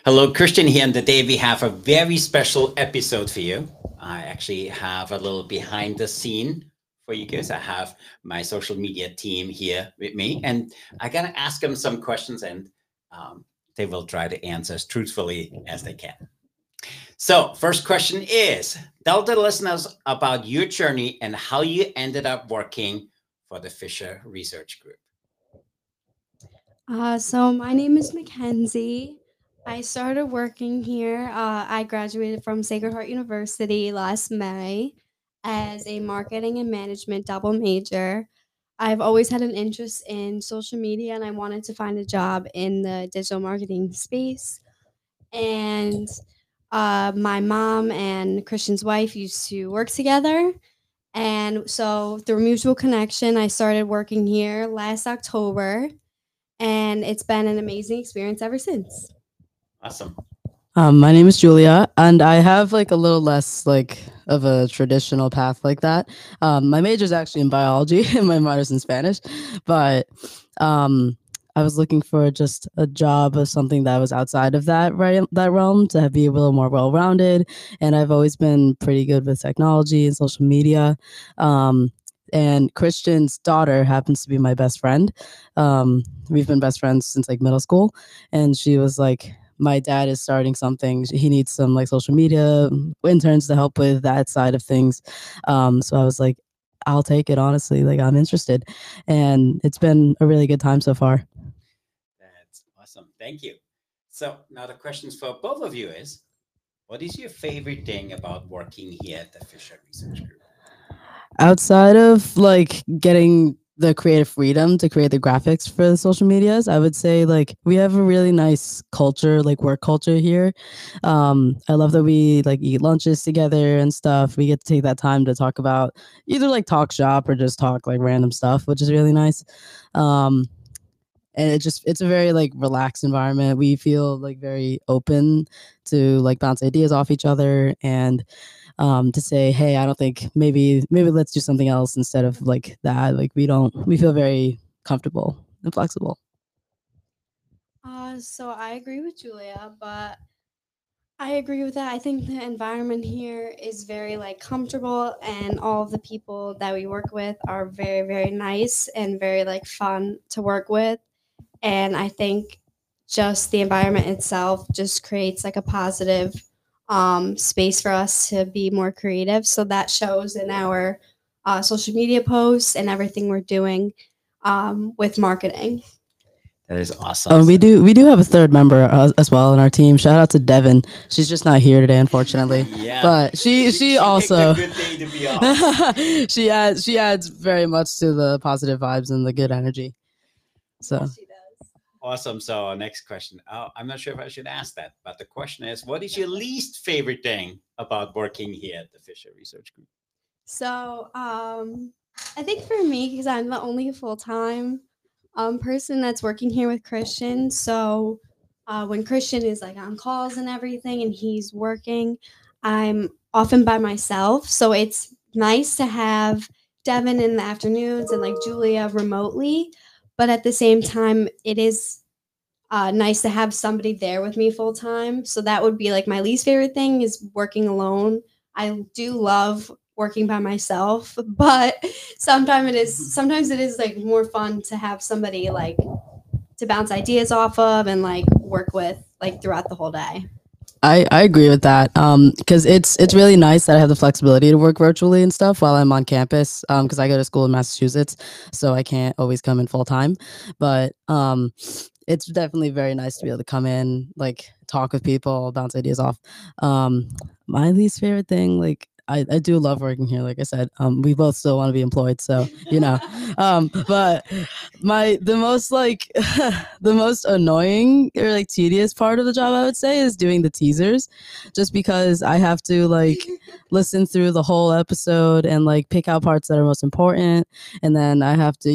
Hello, Christian here, and today we have a very special episode for you. I actually have a little behind the scene for you guys. I have my social media team here with me, and I gotta ask them some questions, and they will try to answer as truthfully as they can. So, first question is: tell the listeners about your journey and how you ended up working for the Fisher Research Group. So my name is Mackenzie. I started working here. I graduated from Sacred Heart University last May as a marketing and management double major. I've always had an interest in social media and I wanted to find a job in the digital marketing space. And my mom and Christian's wife used to work together. And so through mutual connection, I started working here last October and it's been an amazing experience ever since. Awesome. My name is Julia, and I have like a little less like of a traditional path like that. My major is actually in biology, and my minor's in Spanish, but um, I was looking for just a job or something that was outside of that realm to be a little more well rounded. And I've always been pretty good with technology and social media. Um, and Christian's daughter happens to be my best friend. We've been best friends since like middle school, and she was like, my dad is starting something. He needs some like social media interns to help with that side of things. So I was like, I'll take it, honestly. Like, I'm interested. And it's been a really good time so far. That's awesome. Thank you. So now the questions for both of you is, what is your favorite thing about working here at the Fisher Research Group? Outside of like getting the creative freedom to create the graphics for the social medias, I would say like we have a really nice culture, like work culture here. I love that we like eat lunches together and stuff. We get to take that time to talk about either like talk shop or just talk like random stuff, which is really nice. um and it's a very like relaxed environment. We feel like very open to like bounce ideas off each other, and to say, hey, I don't think, maybe let's do something else instead of like that. Like we feel very comfortable and flexible. So I agree with Julia, but I agree with that. I think the environment here is very like comfortable and all of the people that we work with are very, very nice and very like fun to work with. And I think just the environment itself just creates like a positive space for us to be more creative. So that shows in our social media posts and everything we're doing with marketing. That is awesome. We do have a third member as well in our team. Shout out to Devin. She's just not here today, unfortunately. Yeah. But she picked also a good day to be off. she adds very much to the positive vibes and the good energy. So Yes, she does. Awesome. So our next question. I'm not sure if I should ask that, but the question is, what is your least favorite thing about working here at the Fisher Research Group? So I think for me, because I'm the only full time person that's working here with Christian, so when Christian is like on calls and everything, and he's working, I'm often by myself. So it's nice to have Devin in the afternoons and like Julia remotely, but at the same time, it is nice to have somebody there with me full time. So that would be like my least favorite thing is working alone. I do love working by myself, but sometimes it is like more fun to have somebody like to bounce ideas off of and like work with like throughout the whole day. I agree with that. Because it's really nice that I have the flexibility to work virtually and stuff while I'm on campus. Because I go to school in Massachusetts, so I can't always come in full time. But it's definitely very nice to be able to come in, like talk with people, bounce ideas off. Um, my least favorite thing, like I do love working here. Like I said, we both still want to be employed, so you know. But the most like the most annoying or like tedious part of the job, I would say, is doing the teasers, just because I have to like listen through the whole episode and like pick out parts that are most important, and then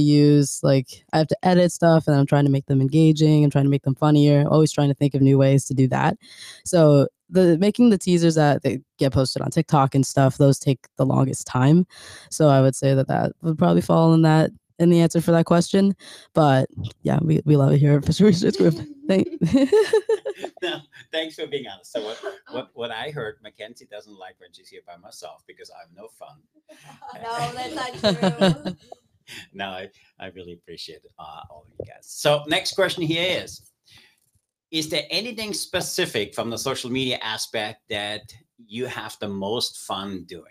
I have to edit stuff, and I'm trying to make them engaging and trying to make them funnier, always trying to think of new ways to do that. So the making the teasers that they get posted on TikTok and stuff, those take the longest time. So I would say that would probably fall in the answer for that question. But yeah, we love it here at Fisher Research Group. Thank No, Thanks for being honest. So what I heard, Mackenzie doesn't like when she's here by myself because I'm no fun. No, that's not true. No, I really appreciate all of you guys. So next question here is there anything specific from the social media aspect that you have the most fun doing?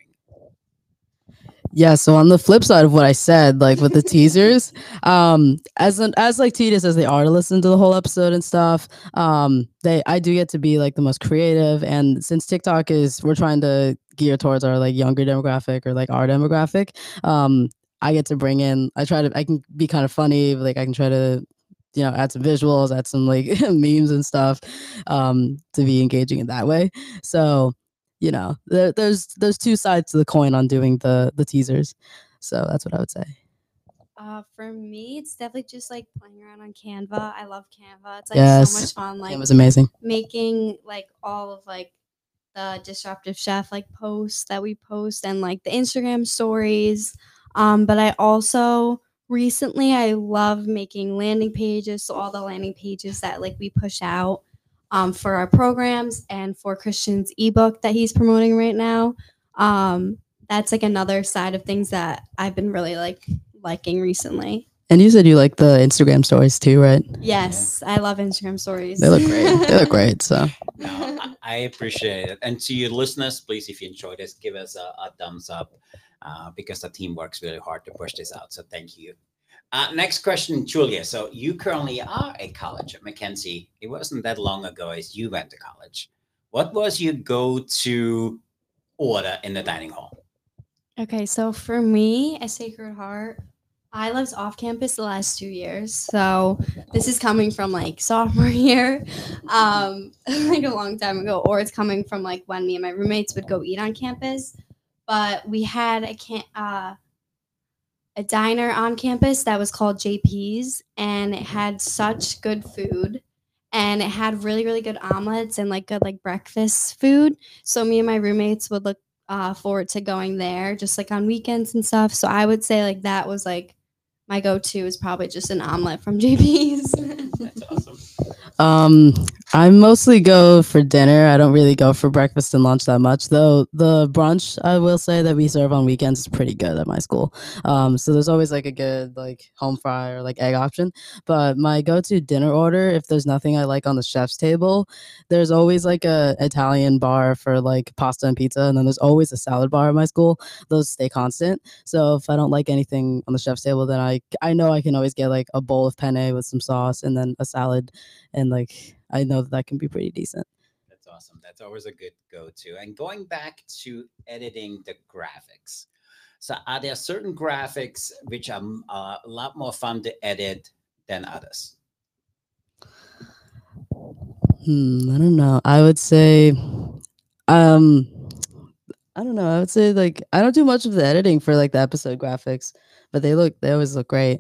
Yeah, so on the flip side of what I said, like with the teasers, as like tedious as they are to listen to the whole episode and stuff, I do get to be like the most creative. And since TikTok we're trying to gear towards our like younger demographic or like our demographic, I get to bring in. I can be kind of funny, like I can try to, add some visuals, add some like memes and stuff, to be engaging in that way. So there's two sides to the coin on doing the teasers. So that's what I would say. For me, it's definitely just like playing around on Canva. I love Canva. It's like Yes. so much fun. Like It was amazing. making like all of like the Disruptive Chef like posts that we post and like the Instagram stories. But I also recently I love making landing pages. So all the landing pages that like we push out for our programs and for Christian's ebook that he's promoting right now. That's like another side of things that I've been really liking recently. And you said you like the Instagram stories too, right? Yes, I love Instagram stories. They look great. They look great. So No, I appreciate it. And to you listeners, please, if you enjoyed this, give us a thumbs up because the team works really hard to push this out. So thank you. Next question, Julia. So you currently are at college at Mackenzie. It wasn't that long ago as you went to college. What was your go-to order in the dining hall? Okay, so for me, at Sacred Heart, I lived off campus the last 2 years. So this is coming from like sophomore year, like a long time ago, or it's coming from like when me and my roommates would go eat on campus. But we had a diner on campus that was called JP's, and it had such good food. And it had really, really good omelets and like good like breakfast food. So me and my roommates would look forward to going there just like on weekends and stuff. So I would say like that was like my go-to is probably just an omelet from JP's. That's awesome. I mostly go for dinner. I don't really go for breakfast and lunch that much, though. The brunch, I will say, that we serve on weekends is pretty good at my school. So there's always like a good like home fry or like egg option. But my go-to dinner order, if there's nothing I like on the chef's table, there's always like a Italian bar for like pasta and pizza, and then there's always a salad bar at my school. Those stay constant. So if I don't like anything on the chef's table, then I know I can always get like a bowl of penne with some sauce and then a salad, and like I know that can be pretty decent. That's awesome. That's always a good go-to. And going back to editing the graphics. So are there certain graphics which are a lot more fun to edit than others? I don't know. I would say, I don't know. I would say like I don't do much of the editing for like the episode graphics, but they always look great.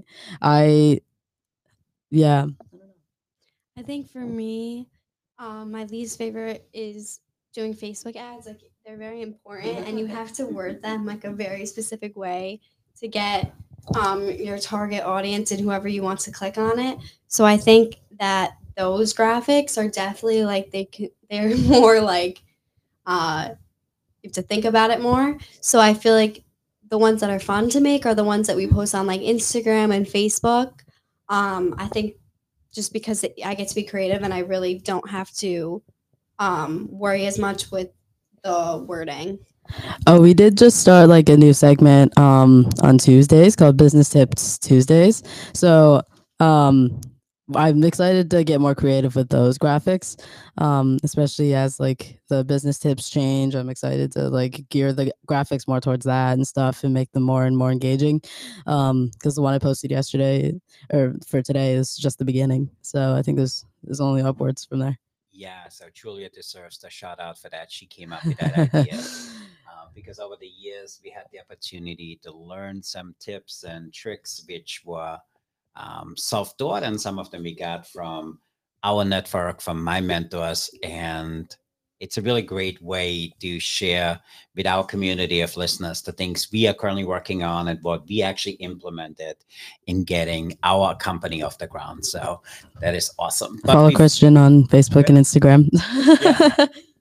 Yeah. I think for me, my least favorite is doing Facebook ads. Like they're very important, and you have to word them like a very specific way to get your target audience and whoever you want to click on it. So I think that those graphics are definitely like they're more like you have to think about it more. So I feel like the ones that are fun to make are the ones that we post on like Instagram and Facebook. I think just because I get to be creative and I really don't have to worry as much with the wording. Oh, we did just start like a new segment on Tuesdays called Business Tips Tuesdays. So I'm excited to get more creative with those graphics, especially as like the business tips change. I'm excited to like gear the graphics more towards that and stuff and make them more and more engaging. Because the one I posted yesterday or for today is just the beginning. So I think there's only upwards from there. Yeah, so Julia deserves a shout out for that. She came up with that idea. Because over the years, we had the opportunity to learn some tips and tricks which were self-taught, and some of them we got from our network, from my mentors. And it's a really great way to share with our community of listeners the things we are currently working on and what we actually implemented in getting our company off the ground. So that is awesome. But Follow Christian on Facebook and Instagram. Yeah.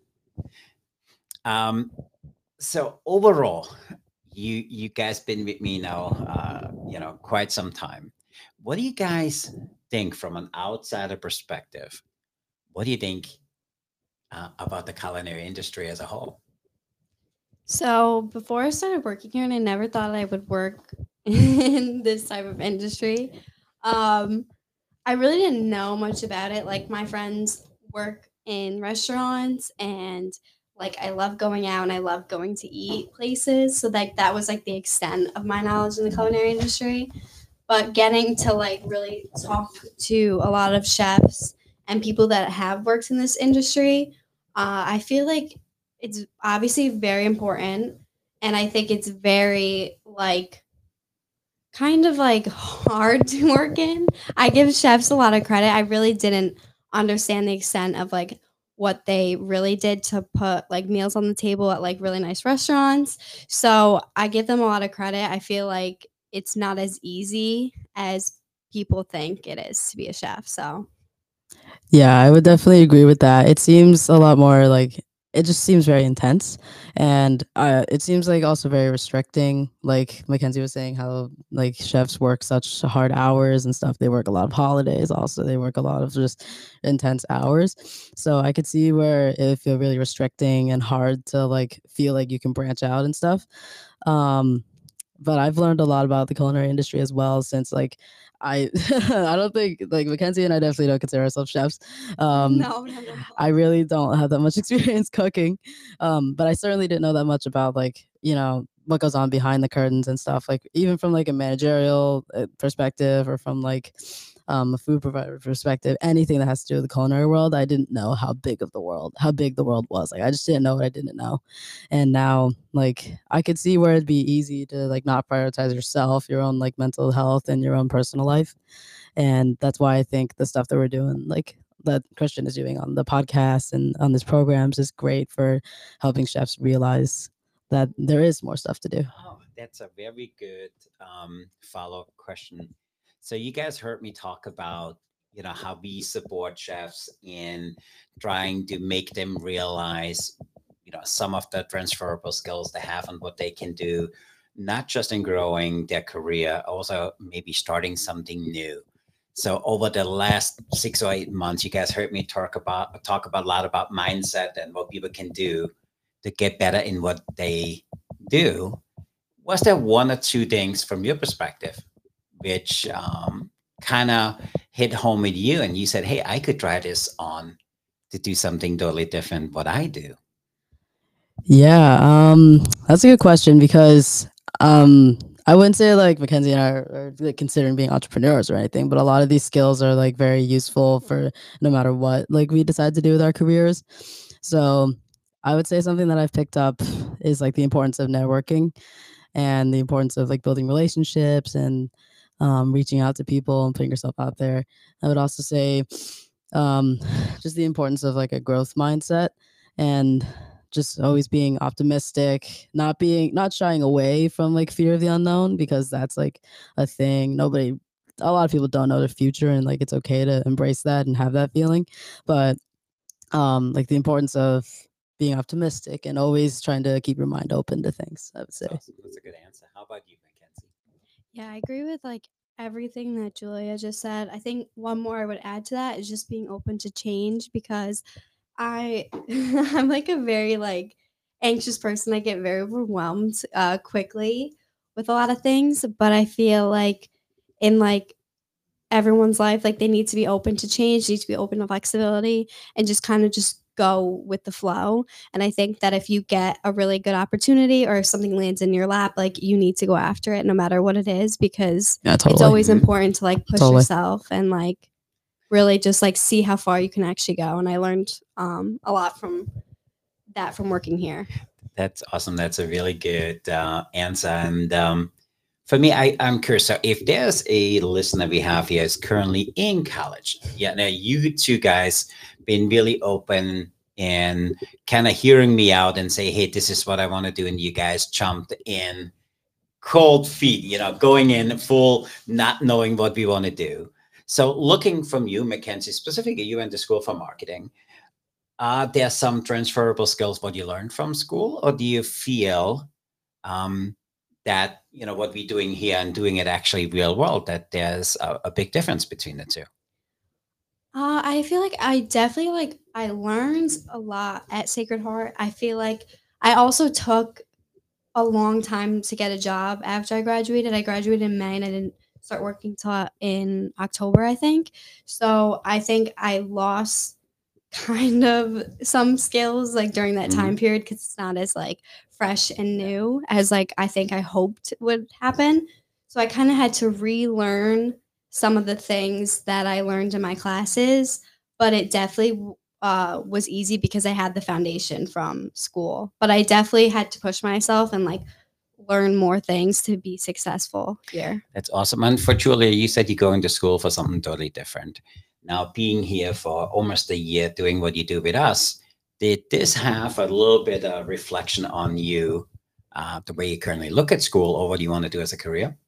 So overall, you guys been with me now, quite some time. What do you guys think from an outsider perspective? What do you think about the culinary industry as a whole? So before I started working here, and I never thought I would work in this type of industry, um, I really didn't know much about it. Like my friends work in restaurants, and like I love going out and I love going to eat places. So like that was like the extent of my knowledge in the culinary industry. But getting to like really talk to a lot of chefs and people that have worked in this industry, I feel like it's obviously very important, and I think it's very like kind of like hard to work in. I give chefs a lot of credit. I really didn't understand the extent of like what they really did to put like meals on the table at like really nice restaurants. So I give them a lot of credit. I feel like it's not as easy as people think it is to be a chef. So Yeah, I would definitely agree with that. It seems a lot more like it just seems very intense, and it seems like also very restricting. Like Mackenzie was saying, how like chefs work such hard hours and stuff. They work a lot of holidays. Also, they work a lot of just intense hours. So I could see where it feel really restricting and hard to like feel like you can branch out and stuff. Um, but I've learned a lot about the culinary industry as well since like I I don't think like Mackenzie and I definitely don't consider ourselves chefs. no, no, no. I really don't have that much experience cooking, but I certainly didn't know that much about like what goes on behind the curtains and stuff. Like even from like a managerial perspective or from like a food provider perspective, anything that has to do with the culinary world, I didn't know how big the world was. Like I just didn't know what I didn't know, and now like I could see where it'd be easy to like not prioritize yourself, your own like mental health and your own personal life, and that's why I think the stuff that we're doing, like that Christian is doing on the podcast and on these programs, is great for helping chefs realize that there is more stuff to do. Oh, that's a very good follow-up question. So you guys heard me talk about, how we support chefs in trying to make them realize, some of the transferable skills they have and what they can do, not just in growing their career, also maybe starting something new. So over the last 6 or 8 months, you guys heard me talk about a lot about mindset and what people can do to get better in what they do. Was there one or two things from your perspective which kind of hit home with you and you said, hey, I could try this on to do something totally different what I do? Yeah, that's a good question because I wouldn't say like Mackenzie and I are like, considering being entrepreneurs or anything, but a lot of these skills are like very useful for no matter what like we decide to do with our careers. So I would say something that I've picked up is like the importance of networking and the importance of like building relationships and reaching out to people and putting yourself out there. I would also say um, just the importance of like a growth mindset and just always being optimistic, not shying away from like fear of the unknown, because that's like a thing. A lot of people don't know the future, and like it's okay to embrace that and have that feeling. But like the importance of being optimistic and always trying to keep your mind open to things, I would say. Awesome. That's a good answer. How about you, Mackenzie? Yeah, I agree with like everything that Julia just said. I think one more I would add to that is just being open to change, because I I'm like a very like anxious person. I get very overwhelmed quickly with a lot of things, but I feel like in like everyone's life, like they need to be open to change, need to be open to flexibility, and just kind of just go with the flow. And I think that if you get a really good opportunity or if something lands in your lap, like you need to go after it no matter what it is, because Yeah, it's totally. always Mhm. important to like push Totally. yourself and like really just like see how far you can actually go. And I learned a lot from that from working here. That's awesome. That's a really good answer. And for me, I'm curious. So if there's a listener we have here is currently in college, yeah, now you two guys been really open in kind of hearing me out and say, hey, this is what I want to do. And you guys jumped in cold feet, going in full, not knowing what we want to do. So looking from you, Mackenzie, specifically, you went to school for marketing. Are there some transferable skills what you learned from school, or do you feel that what we're doing here and doing it actually real world, that there's a big difference between the two? I feel like I definitely I learned a lot at Sacred Heart. I feel like I also took a long time to get a job after I graduated. I graduated in May and I didn't start working till in October, I think. So I think I lost kind of some skills like during that time period because it's not as like fresh and new as like I think I hoped would happen. So I kind of had to relearn some of the things that I learned in my classes, but it definitely was easy because I had the foundation from school. But I definitely had to push myself and like learn more things to be successful here. That's awesome. And for Julia, you said you're going to school for something totally different. Now, being here for almost a year, doing what you do with us, did this have a little bit of reflection on you, the way you currently look at school, or what you want to do as a career?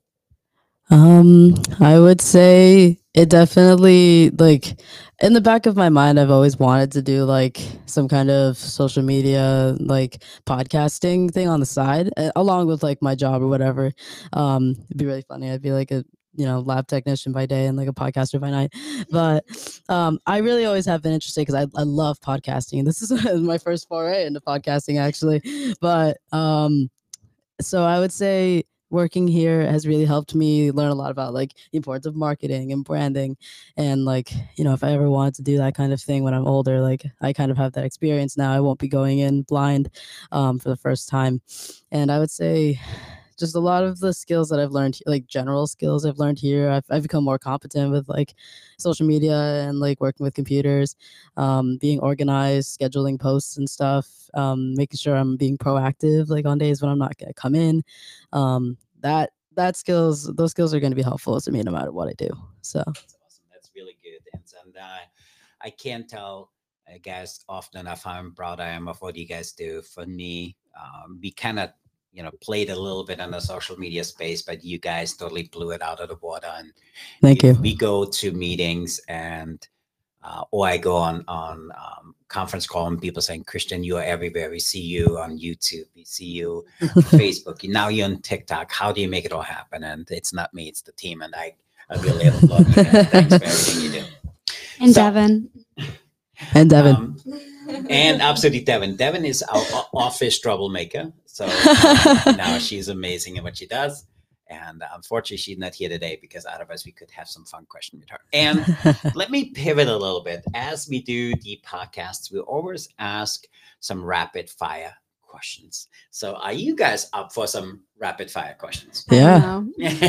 I would say it definitely, like, in the back of my mind, I've always wanted to do like some kind of social media, like podcasting thing on the side, along with like my job or whatever. It'd be really funny. I'd be like a lab technician by day and like a podcaster by night. But I really always have been interested because I love podcasting. This is my first foray into podcasting, actually. But so I would say working here has really helped me learn a lot about like the importance of marketing and branding. And like, if I ever wanted to do that kind of thing when I'm older, like I kind of have that experience now. I won't be going in blind for the first time. And I would say just a lot of the skills that I've learned, like general skills I've learned here, I've become more competent with like social media and like working with computers, being organized, scheduling posts and stuff, making sure I'm being proactive, like on days when I'm not gonna come in. Those skills are going to be helpful to me no matter what I do. So that's awesome. That's really good. And I can't tell guys often enough how proud I am of what you guys do. For me, we kind of played a little bit in the social media space, but you guys totally blew it out of the water. And thank you. We go to meetings and or I go on conference call and people saying, Christian, you are everywhere. We see you on YouTube. We see you on Facebook. Now you're on TikTok. How do you make it all happen? And it's not me, it's the team. And I really love you guys. Thanks for everything you do. And Devin. And Devin. And absolutely Devin. Devin is our office troublemaker. So now she's amazing at what she does. And unfortunately, she's not here today because otherwise we could have some fun questions with her. And let me pivot a little bit. As we do the podcasts, we always ask some rapid fire questions. So are you guys up for some rapid fire questions? Yeah.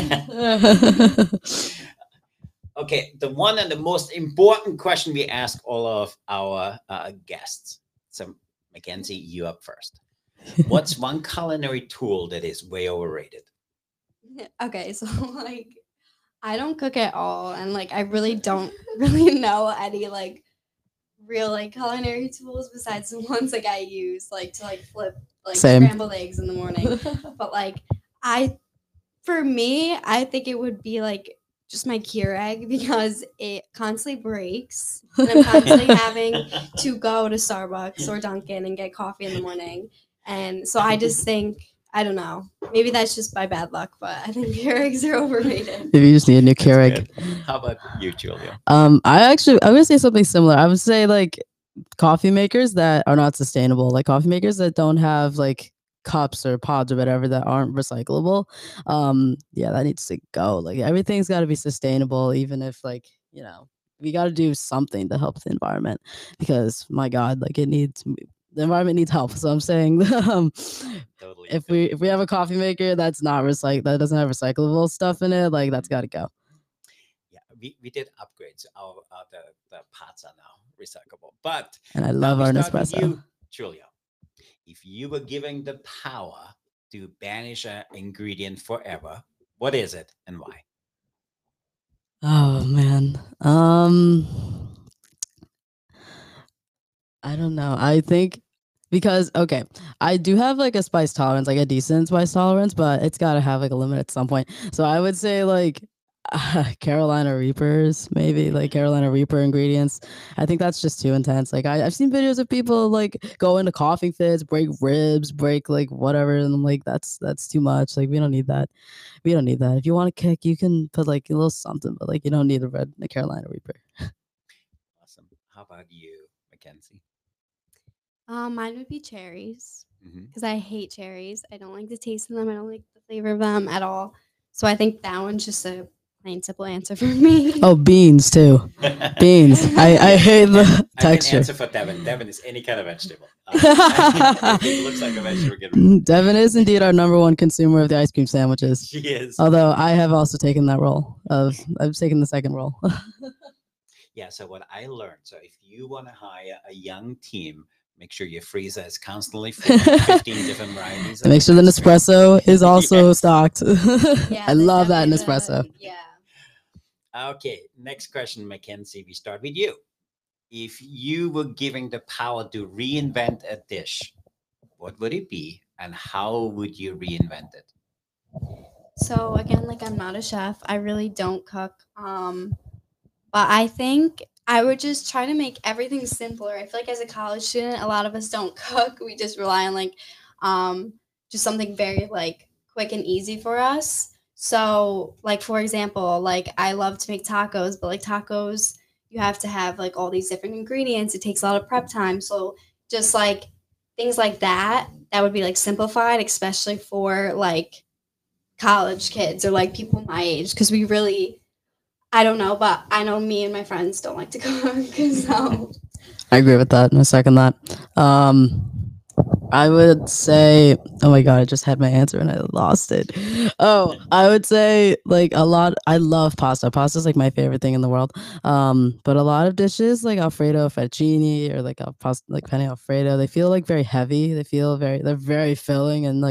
Okay, the one and the most important question we ask all of our guests. So Mackenzie, you up first. What's one culinary tool that is way overrated? Okay, so like I don't cook at all, and like I really don't really know any like real like culinary tools besides the ones like I use like to like flip like scrambled eggs in the morning. But like for me, I think it would be like just my Keurig because it constantly breaks, and I'm constantly having to go to Starbucks or Dunkin' and get coffee in the morning, and so I just think. I don't know. Maybe that's just by bad luck, but I think Keurigs are overrated. Maybe you just need a new Keurig. How about you, Julia? I would say something similar. I would say like coffee makers that are not sustainable, like coffee makers that don't have like cups or pods or whatever that aren't recyclable. Yeah, that needs to go. Like everything's got to be sustainable, even if like we got to do something to help the environment because my God, like the environment needs help. So I'm saying totally. If we have a coffee maker that's not that doesn't have recyclable stuff in it, like that's got to go. Yeah, we did upgrades. The pots are now recyclable. But and I love our Nespresso. You, Julia, if you were given the power to banish an ingredient forever, what is it and why? Oh man. I don't know. I think because okay, I do have like a spice tolerance, like a decent spice tolerance, but it's got to have like a limit at some point. So I would say like Carolina Reapers, maybe like Carolina Reaper ingredients. I think that's just too intense. Like I've seen videos of people like go into coughing fits, break ribs, break like whatever, and I'm like, that's too much. Like we don't need that. We don't need that. If you want to kick, you can put like a little something, but like you don't need the Carolina Reaper. Awesome. How about you, Mackenzie? Mine would be cherries Hmm. because I hate cherries. I don't like the taste of them. I don't like the flavor of them at all. So I think that one's just a plain simple answer for me. Oh, beans too. Beans. I hate the I can texture. answer for Devin. Devin is any kind of vegetable. If it looks like a vegetable, get rid of it. Devin is indeed our number one consumer of the ice cream sandwiches. She is. Although I have also taken that role I've taken the second role. Yeah, so what I learned, so if you want to hire a young team, make sure your freezer is constantly full of 15 different varieties. Make sure the ice cream. Nespresso is also Yes. stocked. Yeah, I the- love that definitely the- Nespresso. Yeah. Okay, next question, Mackenzie. We start with you. If you were given the power to reinvent a dish, what would it be and how would you reinvent it? So again, like I'm not a chef. I really don't cook. But I think I would just try to make everything simpler. I feel like as a college student, a lot of us don't cook. We just rely on like just something very like quick and easy for us. So like for example, like I love to make tacos, but like tacos, you have to have like all these different ingredients. It takes a lot of prep time. So just like things like that would be like simplified, especially for like college kids or like people my age, because we really I don't know, but I know me and my friends don't like to cook. So I agree with that. I second that. I would say, oh my god, I just had my answer and I lost it. Oh, I would say like a lot. I love pasta. Pasta is like my favorite thing in the world. But a lot of dishes like Alfredo fettuccine or like like penne Alfredo, they feel like very heavy. They're very filling and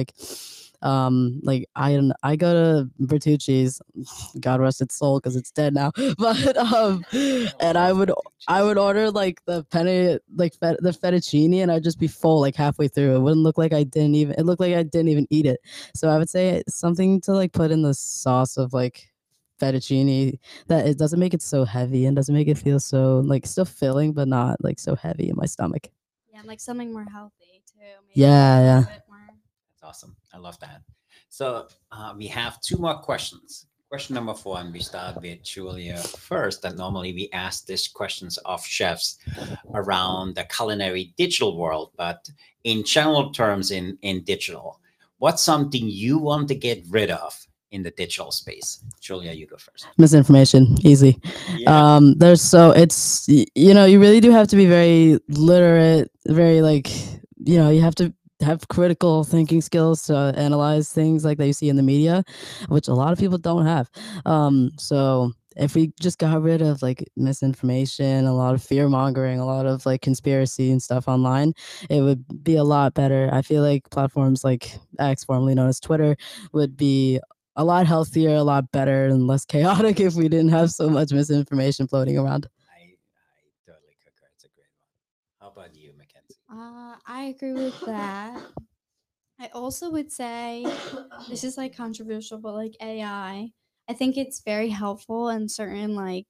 like I go to Bertucci's, God rest its soul because it's dead now. But and I would order like the penne, like the fettuccine, and I'd just be full like halfway through. It wouldn't look like I didn't even. It looked like I didn't even eat it. So I would say something to like put in the sauce of like fettuccine that it doesn't make it so heavy and doesn't make it feel so like still filling but not like so heavy in my stomach. yeah, like something more healthy too. Maybe Yeah, a yeah. little bit more. That's awesome. I love that. So we have two more questions. Question number 4, and we start with Julia first. And normally we ask these questions of chefs around the culinary digital world, but in general terms, in digital, what's something you want to get rid of in the digital space? Julia, you go first. Misinformation, easy. There's so it's you know you really do have to be very literate, very like you have to have critical thinking skills to analyze things like that you see in the media, which a lot of people don't have. So if we just got rid of like misinformation, a lot of fear mongering, a lot of like conspiracy and stuff online, it would be a lot better. I feel like platforms like X, formerly known as Twitter, would be a lot healthier, a lot better, and less chaotic if we didn't have so much misinformation floating around. I totally concur. It's a great one. How about you, Mackenzie? I agree with that. I also would say this is like controversial, but like AI, I think it's very helpful in certain like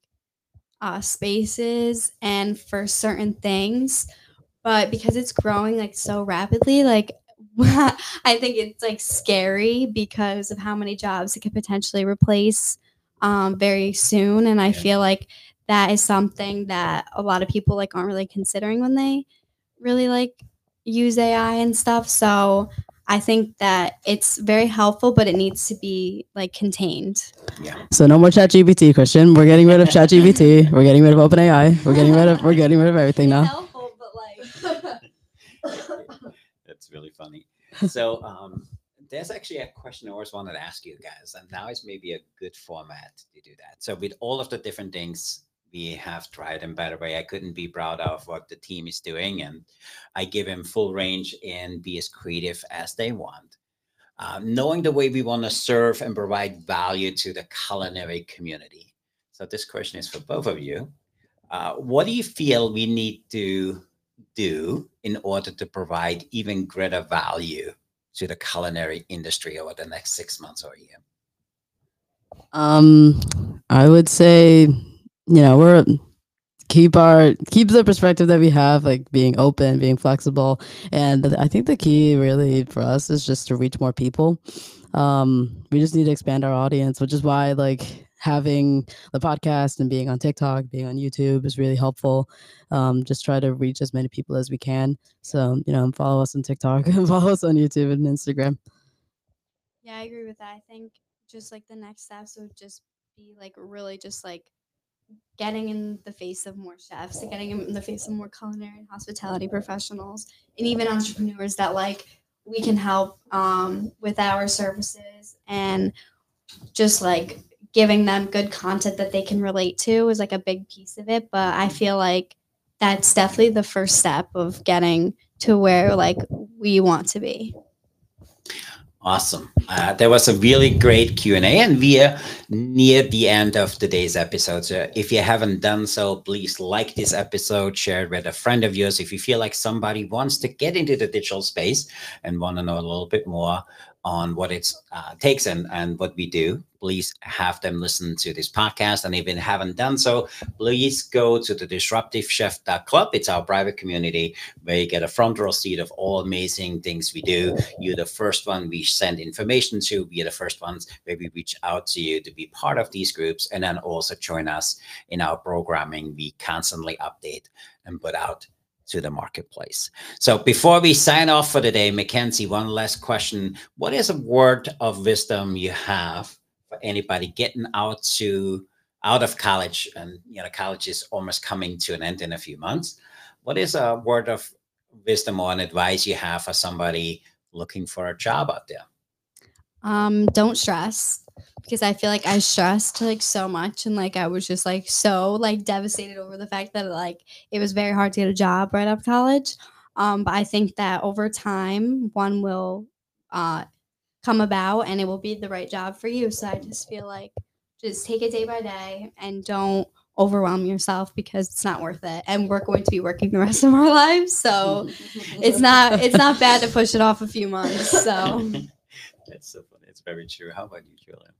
spaces and for certain things, but because it's growing like so rapidly, like I think it's like scary because of how many jobs it could potentially replace very soon, and I Yeah. feel like that is something that a lot of people like aren't really considering when they really like use AI and stuff. So I think that it's very helpful, but it needs to be like contained. Yeah. So no more ChatGPT, Christian. We're getting rid of ChatGPT. We're getting rid of OpenAI. We're getting rid of everything now. Helpful, but like That's really funny. So there's actually a question I always wanted to ask you guys, and now is maybe a good format to do that. So with all of the different things we have tried, and by the way, I couldn't be proud of what the team is doing, and I give them full range and be as creative as they want. Knowing the way we want to serve and provide value to the culinary community. So this question is for both of you. What do you feel we need to do in order to provide even greater value to the culinary industry over the next 6 months or a year? I would say, we're keep the perspective that we have, like being open, being flexible, and I think the key really for us is just to reach more people. We just need to expand our audience, which is why like having the podcast and being on TikTok, being on YouTube is really helpful. Just try to reach as many people as we can. So follow us on TikTok and follow us on YouTube and Instagram. Yeah, I agree with that. I think just like the next steps would just be like really just like getting in the face of more chefs, and getting in the face of more culinary and hospitality professionals, and even entrepreneurs that like we can help with our services, and just like giving them good content that they can relate to is like a big piece of it. But I feel like that's definitely the first step of getting to where like we want to be. Awesome. There was a really great Q&A, and we are near the end of today's episode. So if you haven't done so, please like this episode, share it with a friend of yours. If you feel like somebody wants to get into the digital space and want to know a little bit more on what it takes and what we do, please have them listen to this podcast. And if you haven't done so, please go to the disruptivechef.club. It's our private community where you get a front row seat of all amazing things we do. You're the first one we send information to. We're the first ones where we reach out to you to be part of these groups, and then also join us in our programming we constantly update and put out to the marketplace. So before we sign off for the day, Mackenzie, one last question. What is a word of wisdom you have for anybody getting out of college? And college is almost coming to an end in a few months. What is a word of wisdom or an advice you have for somebody looking for a job out there? Don't stress, because I feel like I stressed like so much, and like I was just like so like devastated over the fact that like it was very hard to get a job right after college. But I think that over time one will come about, and it will be the right job for you. So I just feel like just take it day by day and don't overwhelm yourself, because it's not worth it, and we're going to be working the rest of our lives, so it's not bad to push it off a few months. So That's so funny. It's very true. How about you, Julian?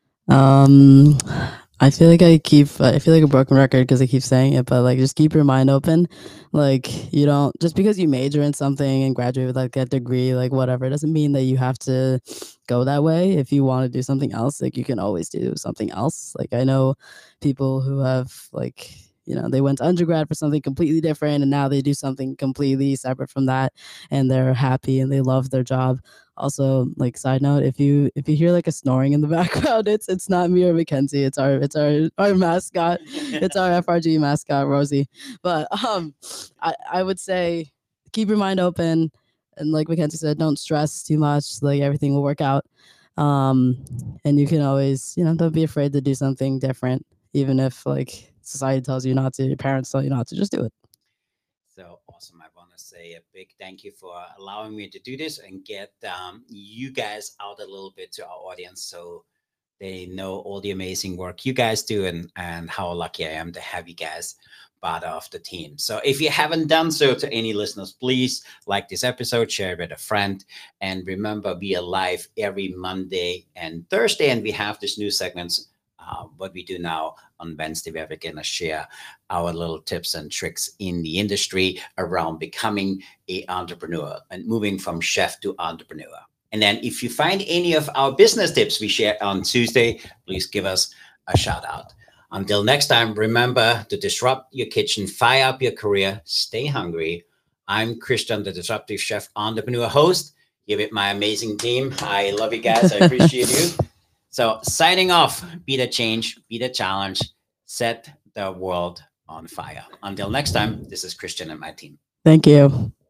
I feel like I feel like a broken record because I keep saying it, but like just keep your mind open. Like you don't, just because you major in something and graduate with like a degree, like whatever, it doesn't mean that you have to go that way. If you want to do something else, like you can always do something else. Like I know people who have like, they went to undergrad for something completely different, and now they do something completely separate from that, and they're happy and they love their job. Also, like side note, if you hear like a snoring in the background, it's not me or Mackenzie. It's our mascot. It's our FRG mascot, Rosie. But I would say keep your mind open, and like Mackenzie said, don't stress too much. Like everything will work out. And you can always, don't be afraid to do something different, even if like society tells you not to, your parents tell you not to. Just do it. So awesome. I want to say a big thank you for allowing me to do this and get you guys out a little bit to our audience, so they know all the amazing work you guys do, and how lucky I am to have you guys part of the team. So if you haven't done so, to any listeners, please like this episode, share it with a friend, and remember, we are live every Monday and Thursday, and we have this new segments, what we do now on Wednesday, where we're going to share our little tips and tricks in the industry around becoming an entrepreneur and moving from chef to entrepreneur. And then if you find any of our business tips we share on Tuesday, please give us a shout out. Until next time, remember to disrupt your kitchen, fire up your career, stay hungry. I'm Christian, the Disruptive Chef Entrepreneur host, here with my amazing team. I love you guys. I appreciate you. So signing off, be the change, be the challenge, set the world on fire. Until next time, this is Christian and my team. Thank you.